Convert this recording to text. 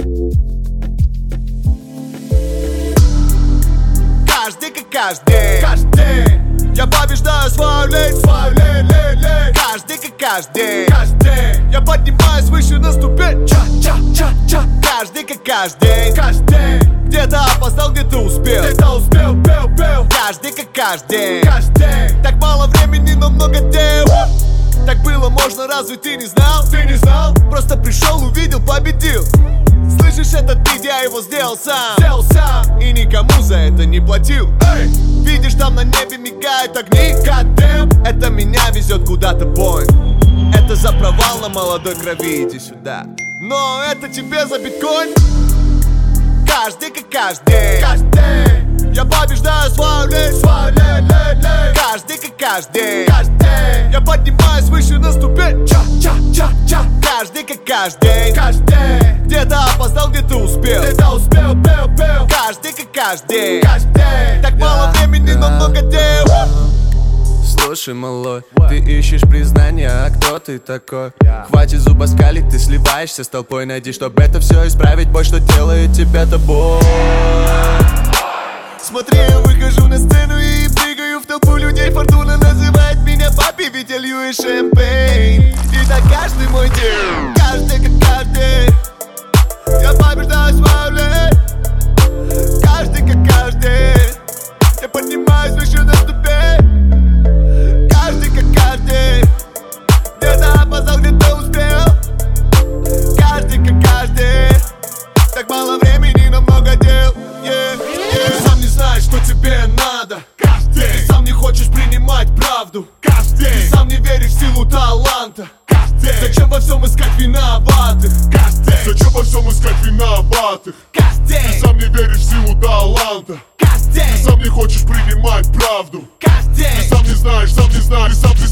Каждый как каждый, я побеждаю свою лень, каждый как каждый, я поднимаюсь выше на ступень, каждый как каждый, где-то опоздал, где-то успел, каждый как каждый, так мало времени, но много дел. Так было можно, разве ты не знал? Просто пришел, увидел, победил. Слышишь этот бит, я его сделал сам. И никому за это не платил. Видишь, там на небе мигают огни. Это меня везет куда-то бой. Это за провал на молодой крови, иди сюда. Но это тебе за биткоин. Каждый как каждый, я побеждаю свою лень, каждый как каждый, я поднимаюсь выше на ступень, каждый как каждый, где-то опоздал, где-то успел, каждый как каждый, так мало времени, но много дел. Слушай, малой, ты ищешь признания, а кто ты такой? Хватит зубоскалить, ты сливаешься с толпой. Найди, чтобы это все исправить, бой, что делает тебя тобой. Смотри, я выхожу на сцену и прыгаю в толпу людей. Фортуна называет меня папой, ведь я лью и шампейн. И так каждый мой день, каждый как каждый, я побеждаю свою лень, каждый как каждый, я поднимаюсь выше на ступень. Каждый как каждый, где-то опоздал, где-то успел, каждый как каждый, так мало времени, но много дел. Ты сам не знаешь, что тебе надо. Ты сам не хочешь принимать правду. Ты сам не веришь в силу таланта. Зачем во всем искать виноватых? Зачем во всем искать виноватых? Ты сам не веришь в силу таланта. Ты сам не хочешь принимать правду. Ты сам не знаешь,